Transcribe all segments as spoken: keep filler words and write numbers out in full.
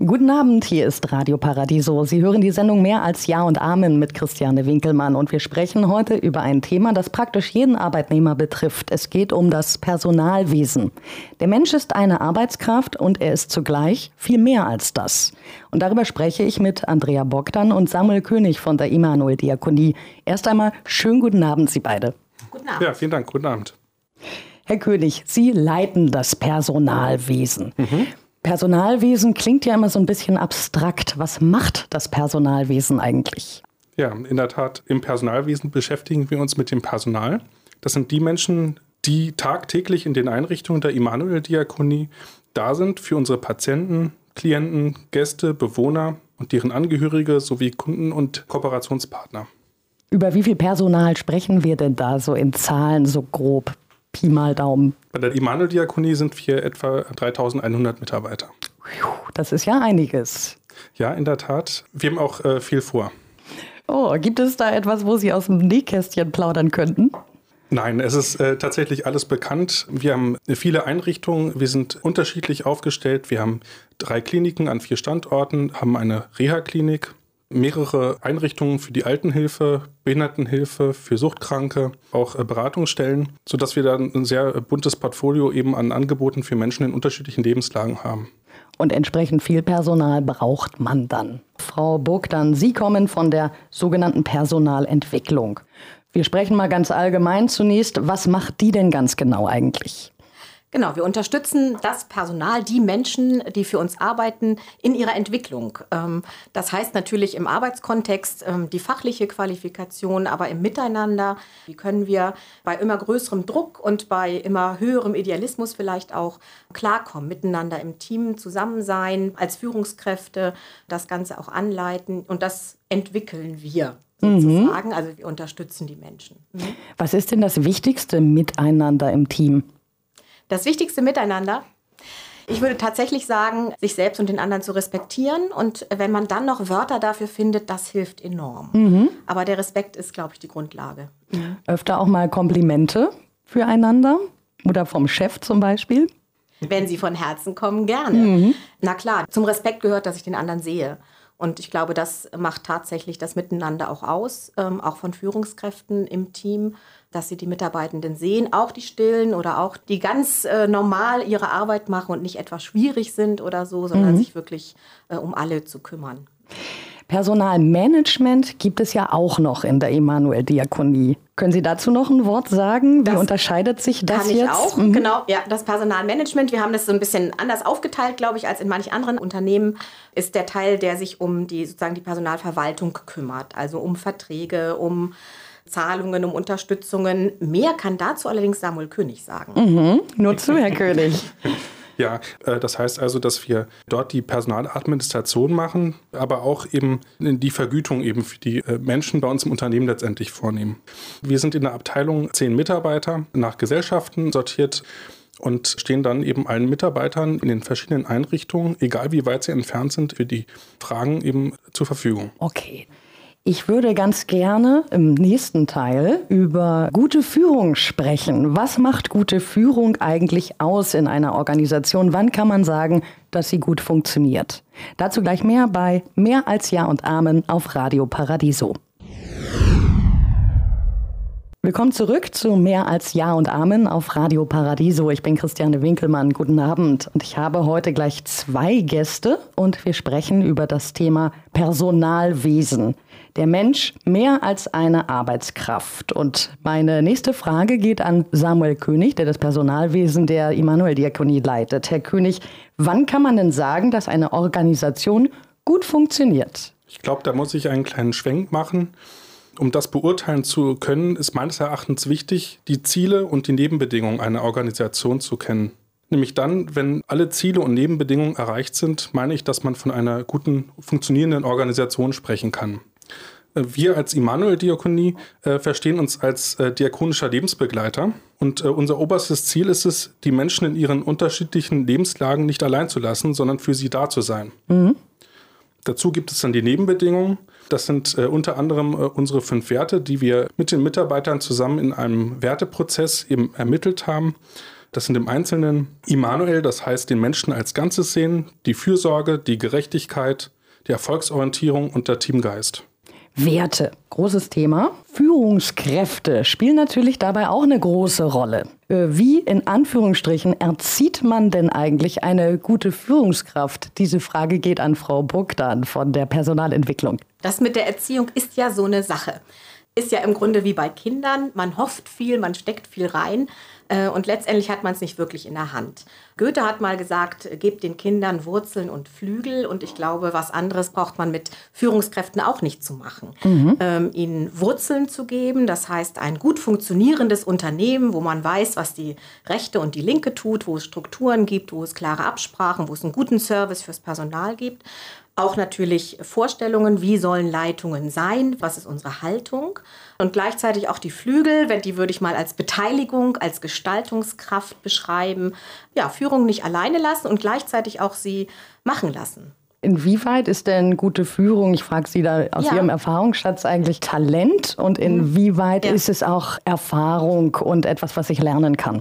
Guten Abend, hier ist Radio Paradiso. Sie hören die Sendung Mehr als Ja und Amen mit Christiane Winkelmann und wir sprechen heute über ein Thema, das praktisch jeden Arbeitnehmer betrifft. Es geht um das Personalwesen. Der Mensch ist eine Arbeitskraft und er ist zugleich viel mehr als das. Und darüber spreche ich mit Andrea Bogdan und Samuel König von der Immanuel-Diakonie. Erst einmal schönen guten Abend, Sie beide. Guten Abend. Ja, vielen Dank. Guten Abend. Herr König, Sie leiten das Personalwesen. Mhm. Personalwesen klingt ja immer so ein bisschen abstrakt. Was macht das Personalwesen eigentlich? Ja, in der Tat, im Personalwesen beschäftigen wir uns mit dem Personal. Das sind die Menschen, die tagtäglich in den Einrichtungen der Immanuel-Diakonie da sind für unsere Patienten, Klienten, Gäste, Bewohner und deren Angehörige sowie Kunden und Kooperationspartner. Über wie viel Personal sprechen wir denn da so in Zahlen, so grob? Pi mal Daumen. Bei der Immanuel-Diakonie sind wir etwa dreitausendeinhundert Mitarbeiter. Das ist ja einiges. Ja, in der Tat. Wir haben auch äh, viel vor. Oh, gibt es da etwas, wo Sie aus dem Nähkästchen plaudern könnten? Nein, es ist äh, tatsächlich alles bekannt. Wir haben viele Einrichtungen, wir sind unterschiedlich aufgestellt. Wir haben drei Kliniken an vier Standorten, haben eine Reha-Klinik, mehrere Einrichtungen für die Altenhilfe, Behindertenhilfe, für Suchtkranke, auch Beratungsstellen, sodass wir dann ein sehr buntes Portfolio eben an Angeboten für Menschen in unterschiedlichen Lebenslagen haben. Und entsprechend viel Personal braucht man dann. Frau Bogdan, Sie kommen von der sogenannten Personalentwicklung. Wir sprechen mal ganz allgemein zunächst. Was macht die denn ganz genau eigentlich? Genau, wir unterstützen das Personal, die Menschen, die für uns arbeiten, in ihrer Entwicklung. Das heißt natürlich im Arbeitskontext die fachliche Qualifikation, aber im Miteinander. Wie können wir bei immer größerem Druck und bei immer höherem Idealismus vielleicht auch klarkommen, miteinander im Team zusammen sein, als Führungskräfte das Ganze auch anleiten und das entwickeln wir. Sozusagen. Also wir unterstützen die Menschen. Mhm. Was ist denn das wichtigste Miteinander im Team? Das wichtigste Miteinander, ich würde tatsächlich sagen, sich selbst und den anderen zu respektieren. Und wenn man dann noch Wörter dafür findet, das hilft enorm. Mhm. Aber der Respekt ist, glaube ich, die Grundlage. Mhm. Öfter auch mal Komplimente füreinander oder vom Chef zum Beispiel? Wenn sie von Herzen kommen, gerne. Mhm. Na klar, zum Respekt gehört, dass ich den anderen sehe. Und ich glaube, das macht tatsächlich das Miteinander auch aus, ähm, auch von Führungskräften im Team, dass sie die Mitarbeitenden sehen, auch die Stillen oder auch die ganz äh, normal ihre Arbeit machen und nicht etwas schwierig sind oder so, sondern mhm. sich wirklich äh, um alle zu kümmern. Personalmanagement gibt es ja auch noch in der Immanuel-Diakonie. Können Sie dazu noch ein Wort sagen? Wie das unterscheidet sich das kann ich jetzt? Auch, mhm. genau. Ja, das Personalmanagement, wir haben das so ein bisschen anders aufgeteilt, glaube ich, als in manch anderen Unternehmen, ist der Teil, der sich um die sozusagen die Personalverwaltung kümmert, also um Verträge, um Zahlungen, um Unterstützungen. Mehr kann dazu allerdings Samuel König sagen. Mhm. Nur zu, Herr König. Ja, das heißt also, dass wir dort die Personaladministration machen, aber auch eben die Vergütung eben für die Menschen bei uns im Unternehmen letztendlich vornehmen. Wir sind in der Abteilung zehn Mitarbeiter nach Gesellschaften sortiert und stehen dann eben allen Mitarbeitern in den verschiedenen Einrichtungen, egal wie weit sie entfernt sind, für die Fragen eben zur Verfügung. Okay. Ich würde ganz gerne im nächsten Teil über gute Führung sprechen. Was macht gute Führung eigentlich aus in einer Organisation? Wann kann man sagen, dass sie gut funktioniert? Dazu gleich mehr bei Mehr als Ja und Amen auf Radio Paradiso. Willkommen zurück zu Mehr als Ja und Amen auf Radio Paradiso. Ich bin Christiane Winkelmann. Guten Abend. Und ich habe heute gleich zwei Gäste und wir sprechen über das Thema Personalwesen. Der Mensch mehr als eine Arbeitskraft. Und meine nächste Frage geht an Samuel König, der das Personalwesen der Immanuel-Diakonie leitet. Herr König, wann kann man denn sagen, dass eine Organisation gut funktioniert? Ich glaube, da muss ich einen kleinen Schwenk machen. Um das beurteilen zu können, ist meines Erachtens wichtig, die Ziele und die Nebenbedingungen einer Organisation zu kennen. Nämlich dann, wenn alle Ziele und Nebenbedingungen erreicht sind, meine ich, dass man von einer guten, funktionierenden Organisation sprechen kann. Wir als Immanuel-Diakonie äh, verstehen uns als äh, diakonischer Lebensbegleiter und äh, unser oberstes Ziel ist es, die Menschen in ihren unterschiedlichen Lebenslagen nicht allein zu lassen, sondern für sie da zu sein. Mhm. Dazu gibt es dann die Nebenbedingungen. Das sind äh, unter anderem äh, unsere fünf Werte, die wir mit den Mitarbeitern zusammen in einem Werteprozess eben ermittelt haben. Das sind im Einzelnen Immanuel, das heißt den Menschen als Ganzes sehen, die Fürsorge, die Gerechtigkeit, die Erfolgsorientierung und der Teamgeist. Werte, großes Thema. Führungskräfte spielen natürlich dabei auch eine große Rolle. Wie in Anführungsstrichen erzieht man denn eigentlich eine gute Führungskraft? Diese Frage geht an Frau Bogdan von der Personalentwicklung. Das mit der Erziehung ist ja so eine Sache. Ist ja im Grunde wie bei Kindern. Man hofft viel, man steckt viel rein äh, und letztendlich hat man es nicht wirklich in der Hand. Goethe hat mal gesagt, gebt den Kindern Wurzeln und Flügel. Und ich glaube, was anderes braucht man mit Führungskräften auch nicht zu machen. Mhm. Ähm, ihnen Wurzeln zu geben, das heißt ein gut funktionierendes Unternehmen, wo man weiß, was die rechte und die linke tut, wo es Strukturen gibt, wo es klare Absprachen, wo es einen guten Service fürs Personal gibt. Auch natürlich Vorstellungen, wie sollen Leitungen sein, was ist unsere Haltung und gleichzeitig auch die Flügel, wenn die würde ich mal als Beteiligung, als Gestaltungskraft beschreiben. Ja, Führung nicht alleine lassen und gleichzeitig auch sie machen lassen. Inwieweit ist denn gute Führung, ich frage Sie da aus ja. Ihrem Erfahrungsschatz eigentlich Talent und inwieweit ja. ist es auch Erfahrung und etwas, was ich lernen kann?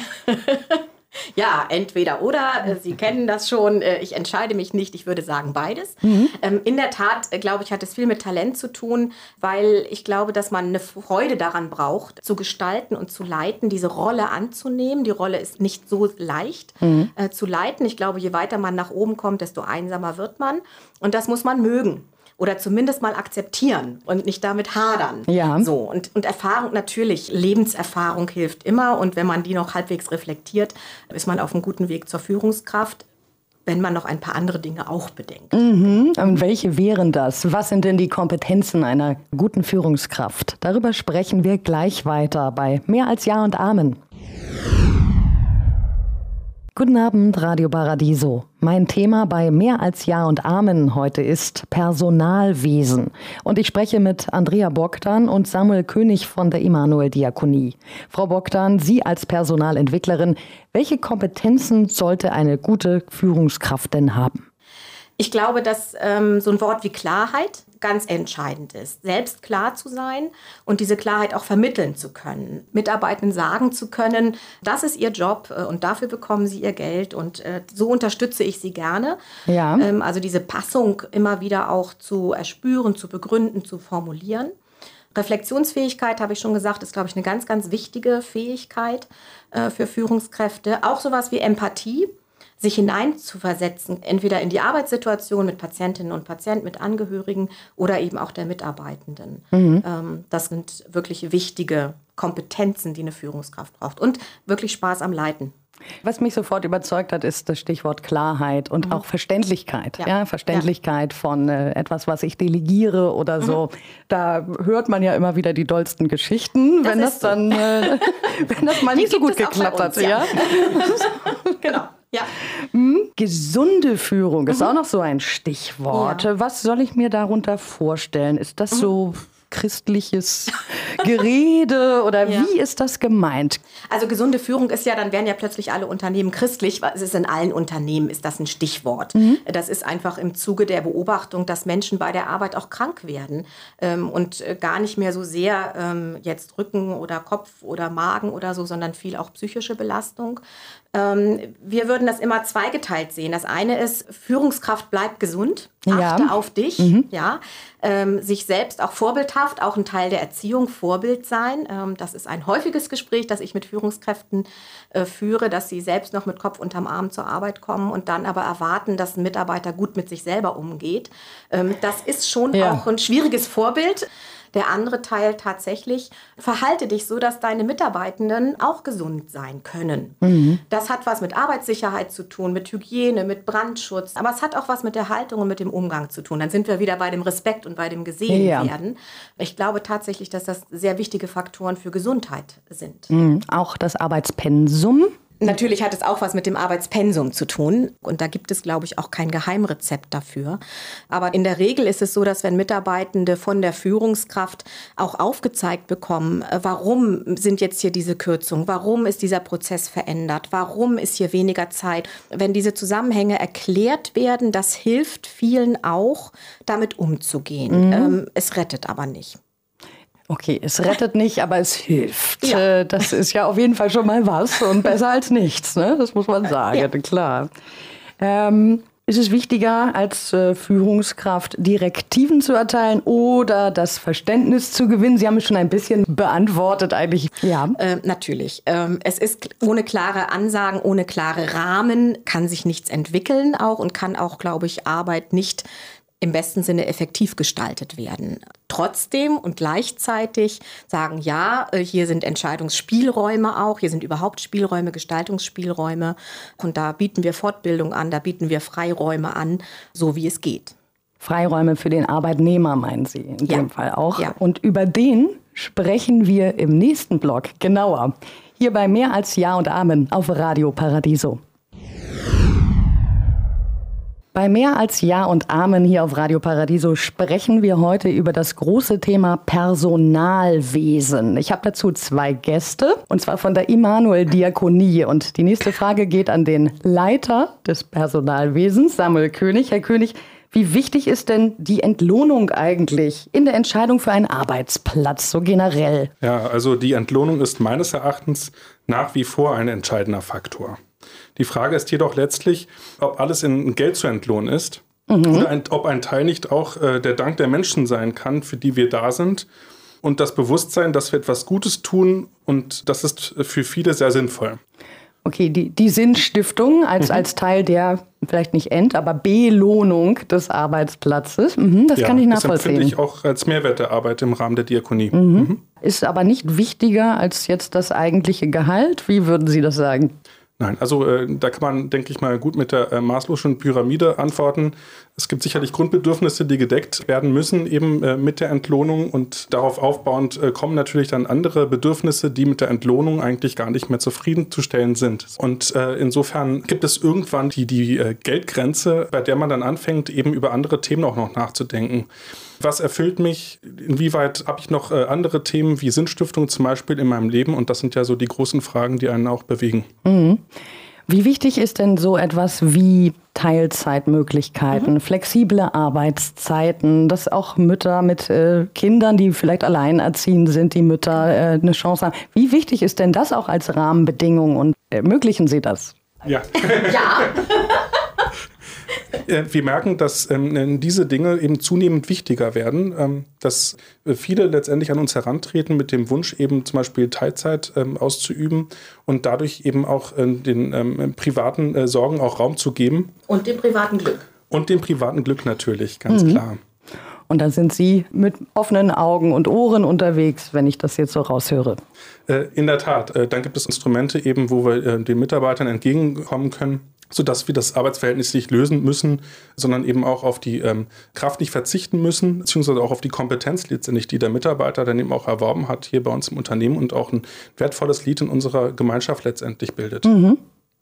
Ja, entweder oder. Sie kennen das schon. Ich entscheide mich nicht. Ich würde sagen beides. Mhm. In der Tat, glaube ich, hat es viel mit Talent zu tun, weil ich glaube, dass man eine Freude daran braucht, zu gestalten und zu leiten, diese Rolle anzunehmen. Die Rolle ist nicht so leicht mhm. äh, zu leiten. Ich glaube, je weiter man nach oben kommt, desto einsamer wird man. Und das muss man mögen. Oder zumindest mal akzeptieren und nicht damit hadern. Ja. So, und, und Erfahrung natürlich, Lebenserfahrung hilft immer. Und wenn man die noch halbwegs reflektiert, ist man auf einem guten Weg zur Führungskraft, wenn man noch ein paar andere Dinge auch bedenkt. Mhm. Und welche wären das? Was sind denn die Kompetenzen einer guten Führungskraft? Darüber sprechen wir gleich weiter bei Mehr als Ja und Amen. Guten Abend, Radio Paradiso. Mein Thema bei Mehr als Ja und Amen heute ist Personalwesen. Und ich spreche mit Andrea Bogdan und Samuel König von der Immanuel-Diakonie. Frau Bogdan, Sie als Personalentwicklerin, welche Kompetenzen sollte eine gute Führungskraft denn haben? Ich glaube, dass ähm, so ein Wort wie Klarheit ganz entscheidend ist. Selbst klar zu sein und diese Klarheit auch vermitteln zu können. Mitarbeitenden sagen zu können, das ist ihr Job und dafür bekommen sie ihr Geld und äh, so unterstütze ich sie gerne. Ja. Ähm, also diese Passung immer wieder auch zu erspüren, zu begründen, zu formulieren. Reflexionsfähigkeit, habe ich schon gesagt, ist, glaube ich, eine ganz, ganz wichtige Fähigkeit äh, für Führungskräfte. Auch sowas wie Empathie. Sich hineinzuversetzen, entweder in die Arbeitssituation mit Patientinnen und Patienten, mit Angehörigen oder eben auch der Mitarbeitenden. Mhm. Ähm, das sind wirklich wichtige Kompetenzen, die eine Führungskraft braucht. Und wirklich Spaß am Leiten. Was mich sofort überzeugt hat, ist das Stichwort Klarheit und mhm. auch Verständlichkeit. Ja. Ja, Verständlichkeit ja. von äh, etwas, was ich delegiere oder mhm. so. Da hört man ja immer wieder die dollsten Geschichten, das wenn das so. dann, äh, wenn das mal nicht so gut geklappt hat. Ja. Ja. Genau. Ja. Hm, gesunde Führung ist mhm. auch noch so ein Stichwort. Ja. Was soll ich mir darunter vorstellen? Ist das mhm. so christliches Gerede oder ja. wie ist das gemeint? Also gesunde Führung ist ja, dann wären ja plötzlich alle Unternehmen christlich. Es ist in allen Unternehmen, ist das ein Stichwort. Mhm. Das ist einfach im Zuge der Beobachtung, dass Menschen bei der Arbeit auch krank werden ähm, und gar nicht mehr so sehr ähm, jetzt Rücken oder Kopf oder Magen oder so, sondern viel auch psychische Belastung. Ähm, wir würden das immer zweigeteilt sehen. Das eine ist, Führungskraft bleibt gesund, achte ja. auf dich, mhm. ja, ähm, sich selbst auch vorbildhaft, auch ein Teil der Erziehung, Vorbild sein. Ähm, das ist ein häufiges Gespräch, das ich mit Führungskräften äh, führe, dass sie selbst noch mit Kopf unterm Arm zur Arbeit kommen und dann aber erwarten, dass ein Mitarbeiter gut mit sich selber umgeht. Ähm, das ist schon ja. auch ein schwieriges Vorbild. Der andere Teil tatsächlich, verhalte dich so, dass deine Mitarbeitenden auch gesund sein können. Mhm. Das hat was mit Arbeitssicherheit zu tun, mit Hygiene, mit Brandschutz. Aber es hat auch was mit der Haltung und mit dem Umgang zu tun. Dann sind wir wieder bei dem Respekt und bei dem Gesehenwerden. Ja. Ich glaube tatsächlich, dass das sehr wichtige Faktoren für Gesundheit sind. Mhm. Auch das Arbeitspensum. Natürlich hat es auch was mit dem Arbeitspensum zu tun. Und da gibt es, glaube ich, auch kein Geheimrezept dafür. Aber in der Regel ist es so, dass wenn Mitarbeitende von der Führungskraft auch aufgezeigt bekommen, warum sind jetzt hier diese Kürzungen, warum ist dieser Prozess verändert, warum ist hier weniger Zeit. Wenn diese Zusammenhänge erklärt werden, das hilft vielen auch, damit umzugehen. Mhm. Ähm, es rettet aber nicht. Okay, es rettet nicht, aber es hilft. Ja. Das ist ja auf jeden Fall schon mal was und besser als nichts, ne? Das muss man sagen, ja. Klar. Ähm, ist es wichtiger, als äh, Führungskraft Direktiven zu erteilen oder das Verständnis zu gewinnen? Sie haben es schon ein bisschen beantwortet eigentlich. Ja, äh, natürlich. Ähm, es ist ohne klare Ansagen, ohne klare Rahmen kann sich nichts entwickeln auch und kann auch, glaube ich, Arbeit nicht im besten Sinne effektiv gestaltet werden. Trotzdem und gleichzeitig sagen, ja, hier sind Entscheidungsspielräume auch, hier sind überhaupt Spielräume, Gestaltungsspielräume und da bieten wir Fortbildung an, da bieten wir Freiräume an, so wie es geht. Freiräume für den Arbeitnehmer, meinen Sie in ja. dem Fall auch. Ja. Und über den sprechen wir im nächsten Blog genauer. Hier bei Mehr als Ja und Amen auf Radio Paradiso. Bei Mehr als Ja und Amen hier auf Radio Paradiso sprechen wir heute über das große Thema Personalwesen. Ich habe dazu zwei Gäste, und zwar von der Immanuel-Diakonie. Und die nächste Frage geht an den Leiter des Personalwesens, Samuel König. Herr König, wie wichtig ist denn die Entlohnung eigentlich in der Entscheidung für einen Arbeitsplatz, so generell? Ja, also die Entlohnung ist meines Erachtens nach wie vor ein entscheidender Faktor. Die Frage ist jedoch letztlich, ob alles in Geld zu entlohnen ist mhm. oder ein, ob ein Teil nicht auch äh, der Dank der Menschen sein kann, für die wir da sind und das Bewusstsein, dass wir etwas Gutes tun und das ist für viele sehr sinnvoll. Okay, die, die Sinnstiftung als, mhm. als Teil der, vielleicht nicht End-, aber Belohnung des Arbeitsplatzes, mhm, das ja, kann ich nachvollziehen. Das empfinde ich auch als Mehrwert der Arbeit im Rahmen der Diakonie. Mhm. Mhm. Ist aber nicht wichtiger als jetzt das eigentliche Gehalt? Wie würden Sie das sagen? Nein, also äh, da kann man, denke ich mal, gut mit der äh, Maslow'schen Pyramide antworten. Es gibt sicherlich Grundbedürfnisse, die gedeckt werden müssen, eben äh, mit der Entlohnung. Und darauf aufbauend äh, kommen natürlich dann andere Bedürfnisse, die mit der Entlohnung eigentlich gar nicht mehr zufriedenzustellen sind. Und äh, insofern gibt es irgendwann die, die äh, Geldgrenze, bei der man dann anfängt, eben über andere Themen auch noch nachzudenken. Was erfüllt mich? Inwieweit habe ich noch äh, andere Themen wie Sinnstiftung zum Beispiel in meinem Leben? Und das sind ja so die großen Fragen, die einen auch bewegen. Mhm. Wie wichtig ist denn so etwas wie Teilzeitmöglichkeiten, mhm. flexible Arbeitszeiten, dass auch Mütter mit äh, Kindern, die vielleicht alleinerziehend sind, die Mütter äh, eine Chance haben? Wie wichtig ist denn das auch als Rahmenbedingung und ermöglichen Sie das? Ja. Ja. Wir merken, dass ähm, diese Dinge eben zunehmend wichtiger werden, ähm, dass viele letztendlich an uns herantreten mit dem Wunsch, eben zum Beispiel Teilzeit ähm, auszuüben und dadurch eben auch äh, den ähm, privaten äh, Sorgen auch Raum zu geben. Und dem privaten Glück. Und dem privaten Glück natürlich, ganz mhm. klar. Und da sind Sie mit offenen Augen und Ohren unterwegs, wenn ich das jetzt so raushöre. Äh, in der Tat. Äh, dann gibt es Instrumente eben, wo wir äh, den Mitarbeitern entgegenkommen können, sodass wir das Arbeitsverhältnis nicht lösen müssen, sondern eben auch auf die ähm, Kraft nicht verzichten müssen, beziehungsweise auch auf die Kompetenz letztendlich, die der Mitarbeiter dann eben auch erworben hat hier bei uns im Unternehmen und auch ein wertvolles Lied in unserer Gemeinschaft letztendlich bildet. Mhm.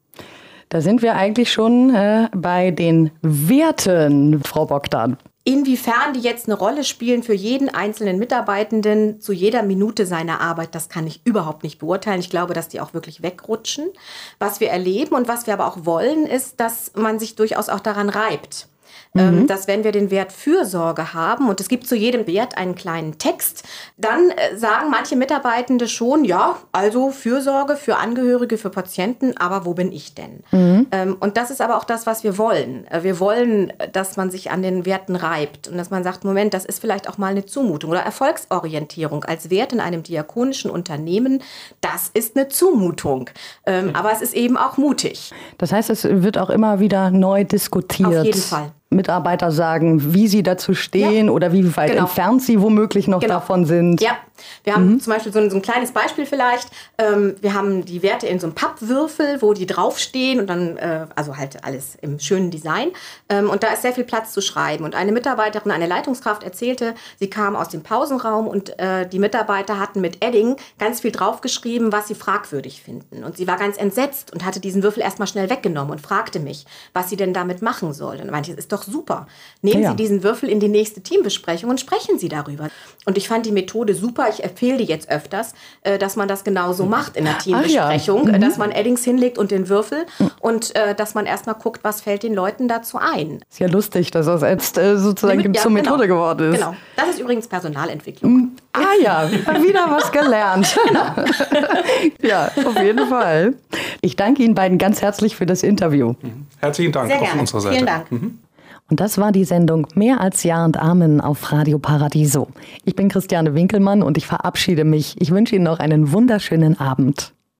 Da sind wir eigentlich schon äh, bei den Werten, Frau Bogdan. Inwiefern die jetzt eine Rolle spielen für jeden einzelnen Mitarbeitenden zu jeder Minute seiner Arbeit, das kann ich überhaupt nicht beurteilen. Ich glaube, dass die auch wirklich wegrutschen. Was wir erleben und was wir aber auch wollen, ist, dass man sich durchaus auch daran reibt. Mhm. Dass wenn wir den Wert Fürsorge haben und es gibt zu jedem Wert einen kleinen Text, dann äh, sagen manche Mitarbeitende schon, ja, also Fürsorge für Angehörige, für Patienten, aber wo bin ich denn? Mhm. Ähm, und das ist aber auch das, was wir wollen. Wir wollen, dass man sich an den Werten reibt und dass man sagt, Moment, das ist vielleicht auch mal eine Zumutung oder Erfolgsorientierung als Wert in einem diakonischen Unternehmen, das ist eine Zumutung. Ähm, mhm. Aber es ist eben auch mutig. Das heißt, es wird auch immer wieder neu diskutiert. Auf jeden Fall. Mitarbeiter sagen, wie sie dazu stehen ja, oder wie weit genau. entfernt sie womöglich noch genau. davon sind. Ja, wir haben mhm. zum Beispiel so ein, so ein kleines Beispiel vielleicht. Ähm, wir haben die Werte in so einem Pappwürfel, wo die draufstehen und dann, äh, also halt alles im schönen Design. Ähm, und da ist sehr viel Platz zu schreiben. Und eine Mitarbeiterin, eine Leitungskraft erzählte, sie kam aus dem Pausenraum und äh, die Mitarbeiter hatten mit Edding ganz viel draufgeschrieben, was sie fragwürdig finden. Und sie war ganz entsetzt und hatte diesen Würfel erstmal schnell weggenommen und fragte mich, was sie denn damit machen soll. Und meinte, es ist doch super. Nehmen ja. Sie diesen Würfel in die nächste Teambesprechung und sprechen Sie darüber. Und ich fand die Methode super. ich empfehle die jetzt öfters, äh, dass man das genauso macht in der Teambesprechung, ja. mhm. dass man Eddings hinlegt und den Würfel und äh, dass man erstmal guckt, was fällt den Leuten dazu ein. Ist ja lustig, dass das jetzt äh, sozusagen ja, zur Methode genau. geworden ist. Genau, das ist übrigens Personalentwicklung. Ah ja, wieder was gelernt. Genau. Ja, auf jeden Fall. Ich danke Ihnen beiden ganz herzlich für das Interview. Herzlichen Dank Sehr auch gerne. von unserer Seite. Vielen Dank. Mhm. Und das war die Sendung Mehr als Ja und Amen auf Radio Paradiso. Ich bin Christiane Winkelmann und ich verabschiede mich. Ich wünsche Ihnen noch einen wunderschönen Abend.